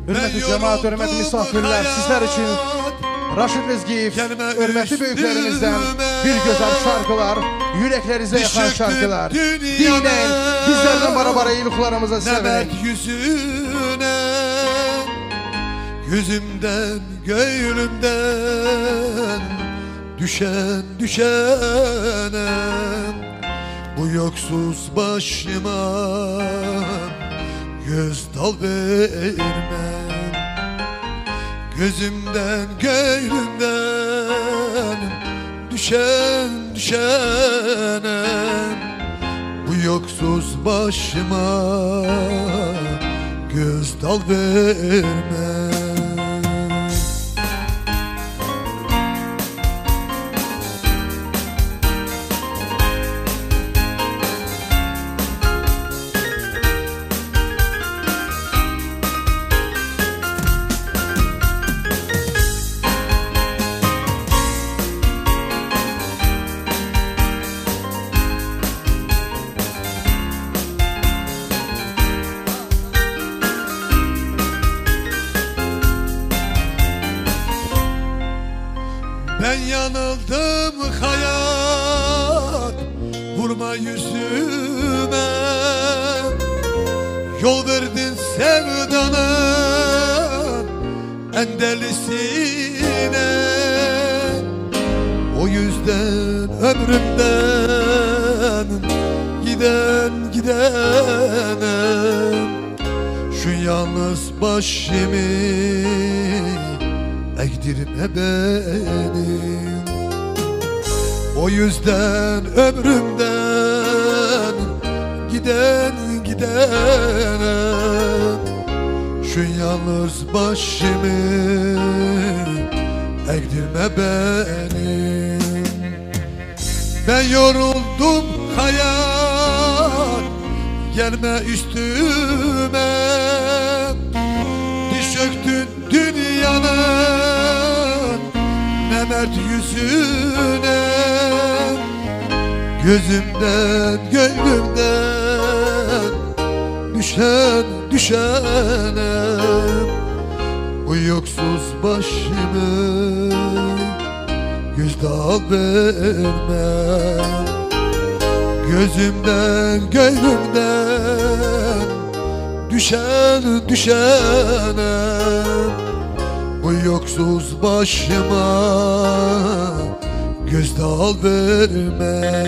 Hürmetli cemaat, hürmetli misafirler, sizler için Raşid Lezgiyev, hürmetli büyüklerimizden bir güzel şarkılar, yüreklerinize yakan şarkılar. Dinleyin, bizlerden bara iyiliklarımıza sevin. Yüzüne, gözümden, gönlümden düşene, bu yoksuz başıma göz dal verme. Gözümden, gönlümden düşene, bu yoksuz başıma göz dal verme. Ben yanıldım hayat, vurma yüzüme. Yol verdin sevdanın en delisine. O yüzden ömrümden gidene, şu yalnız başımı ekdirme benim. O yüzden ömrümden gidene, şu yalnız başımı ekdirme benim. Ben yoruldum hayat, gelme üstüme. Diş çöktün dünyanın ne mert yüzüne. Gözümden, gönlümden düşene, bu yoksuz başımı göz dal verme. Gözümden, gönlümden düşene, bu yoksuz başıma göz dal verme.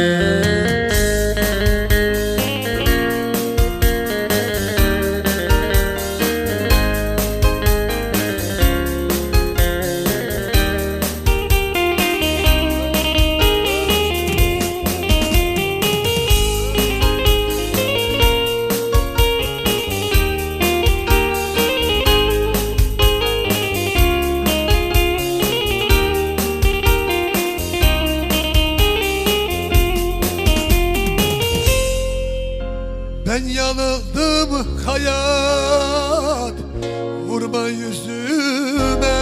Ben yanıldım hayat, vurma yüzüme.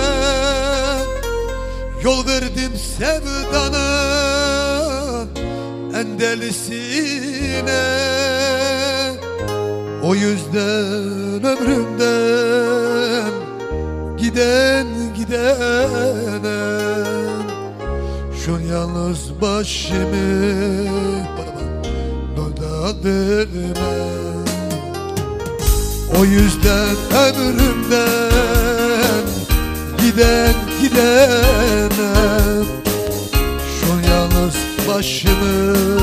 Yol verdim sevdanın en delisine. O yüzden ömrümden gidene, şu yalnız başımı verme. O yüzden ömrümden gidene, şu yalnız başımı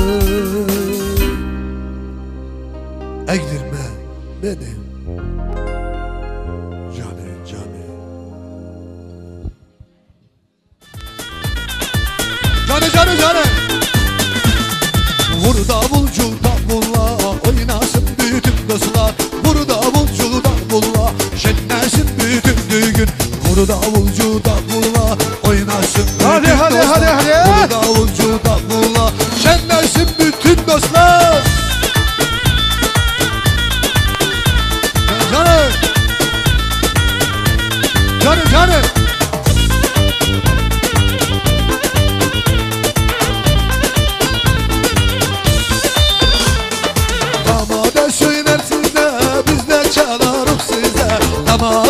ekdirme benim. Canı vur davulcu davulla, oynasın bütün dostlar. Vur davulcu davulla, şenlensin bütün düğün. Vur davulcu davulla, oynasın bütün dostlar. Vur davulcu davulla, şenlensin bütün dostlar. Canı Damada söyler size, biz de çalarız size. Damada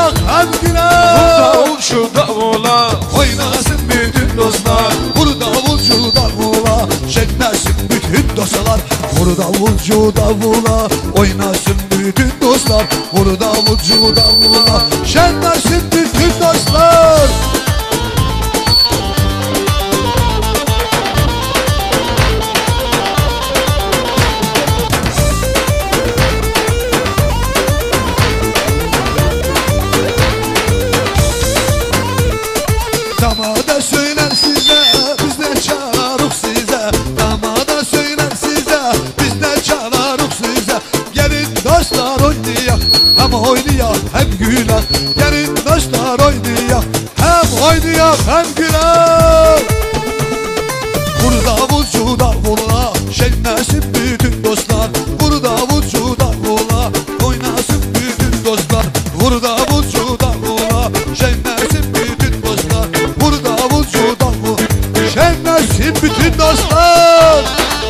oynayak hem güler. Davulcu davula Oynasın bütün dostlar. Vur davulcu davula, şenlensin bütün dostlar. Vur davulcu davula, oynasın bütün dostlar. Vur davulcu davula, şenlensin bütün dostlar. Damada söyler size, biz de çalaruk size. Damada söyler size, biz de çalaruk size. Gelin dostlar oynayak, hem oynayak hem güler. Gelin dostlar oynayak, hem oynayak hem güler. Vur davulcu davula, şenlensin bütün dostlar. Vur davulcu davula, oynasın bütün dostlar. Vur davulcu davula, şenlensin bütün dostlar. Vur davulcu davula, şenlensin bütün dostlar.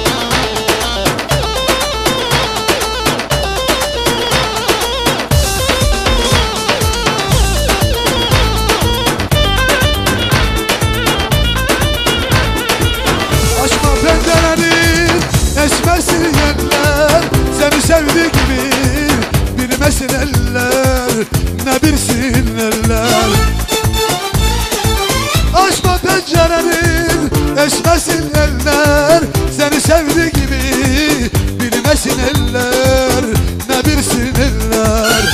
Açma pencereni, esmesin yerler. Seni sevdiği gibi bilmesin eller, ne bilsin eller. Açma pencereni, esmesin eller. Seni sevdiği gibi bilmesin eller, ne bilsin eller.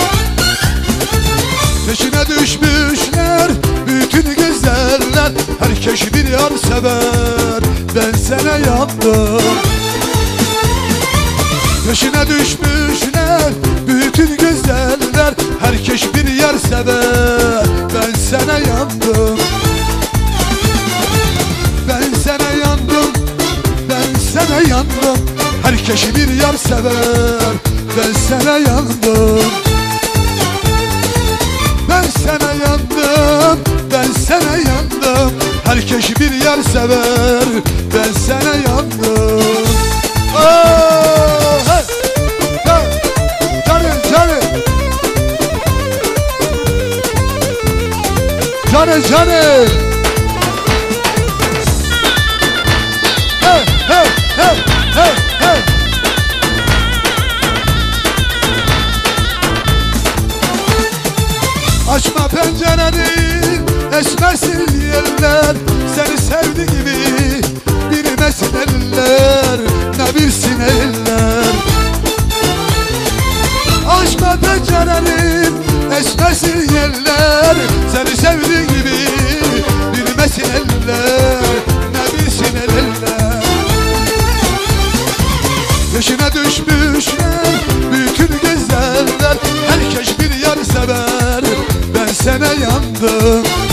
Peşine düşmüşler bütün güzeller. Herkes bir yar sever, ben sana yandım. Peşine düşmüşler bütün güzeller. Herkes bir yer sever, ben sana yandım. Ben sana yandım, ben sana yandım. Herkes bir yer sever, ben sana yandım. Ben sana yandım, ben sana yandım. Herkes bir yer sever, ben sana yandım. Oh, hey, hey, canım canım, canım canım. Hey hey hey hey hey. Açma pencereni, esmesin yerler. Seni sevdi gibi bilmesin eller, ne bilsin eller. Açma pencereni, esmesin yerler. Seni sevdi gibi bilmesin eller, ne bilsin eller. Peşine düşmüşler bütün güzeller. Herkes bir yer sever, ben sana yandım.